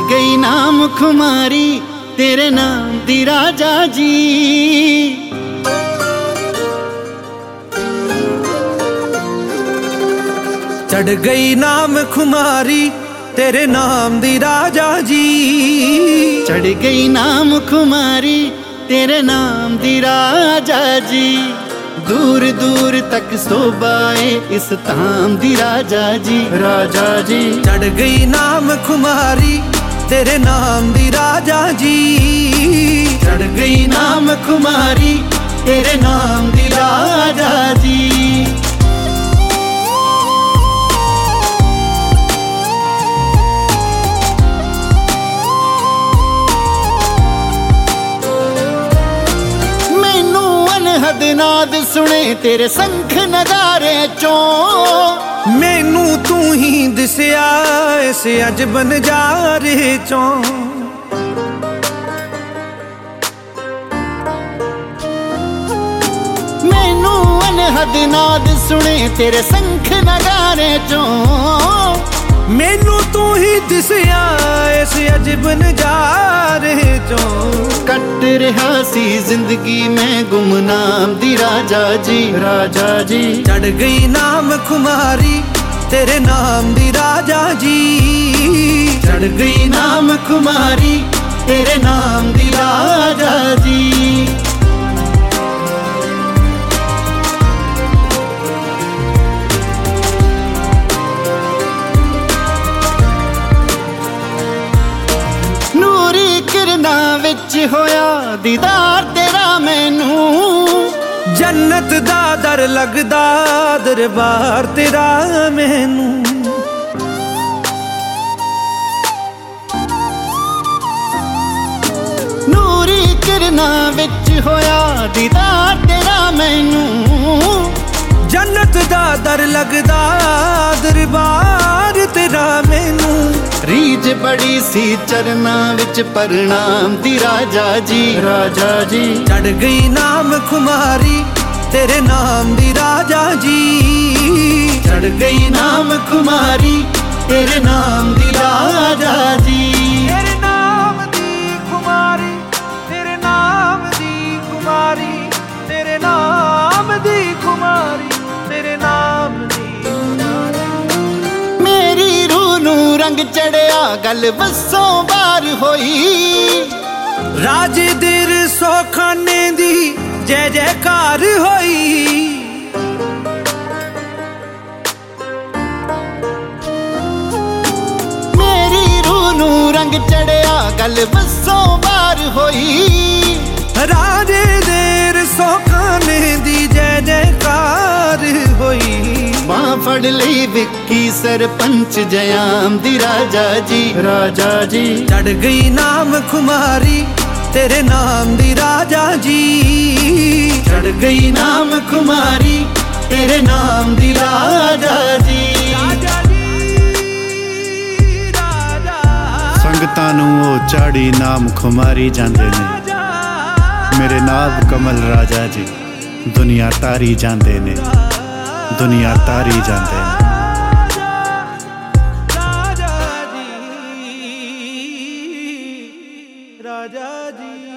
गई नाम खुमारी तेरे नाम दी राजा जी। चढ़ गई नाम खुमारी तेरे नाम दी राजा जी। चढ़ गई नाम खुमारी तेरे नाम दी राजा जी। दूर दूर तक शोभाए इस धाम दी राजा जी। राजा जी चढ़ गई नाम खुमारी तेरे नाम दी राजा जी। चढ़ गई नाम खुमारी तेरे नाम दी राजा जी। नाद सुने तेरे संख नगारे चों। मैनू तू ही दिसया इस अजब नजारे चों। मैनू अनहद नाद सुने तेरे संख नगारे चों। मैनू तू ही दिसया इस अजब नजारे चों। कट रहा सी जिंदगी में गुमनाम दी राजा जी। राजा जी चढ़ गई नाम खुमारी तेरे नाम दी राजा जी। चढ़ गई नाम खुमारी तेरे नाम दी राजा जी। विच होया दीदार तेरा मैनू। जन्नत दा दर लगदा दरबार तेरा मैनू। नूरी किरना विच होया दीदार तेरा मैनू। जन्नत दा दर लगदा दरबार तेरा मैनू। रीज बड़ी सी चरना विच प्रणाम दी राजा जी। राजा जी चढ़ गई नाम खुमारी तेरे नाम दी राजा जी। चढ़ गई नाम खुमारी तेरे नाम दी राजा जी। तेरे नाम दी खुमारी तेरे नाम दी खुमारी तेरे नाम दी खुमारी तेरे नाम दी। मेरी रूह नू रंग चढ़िया गल बसों बार होई। राज दिर सोखाने दी जय जयकार होई। मेरी रूह नू रंग चढ़िया गल बसों बार होई। राजे देर सोखाने दी जय जयकार होई। बां फड़ लई विक्की सरपंच जयाम दी राजा जी। राजा जी चढ़ गई नाम खुमारी तेरे नाम दी राजा जी। चढ़ गई नाम खुमारी तेरे नाम दी राजा जी। संगतां नूं ओ चाड़ी नाम खुमारी जांदे ने। मेरे नाब कमल राजा जी दुनिया तारी जांदे ने। दुनिया तारी जांदे ने। राजा जी।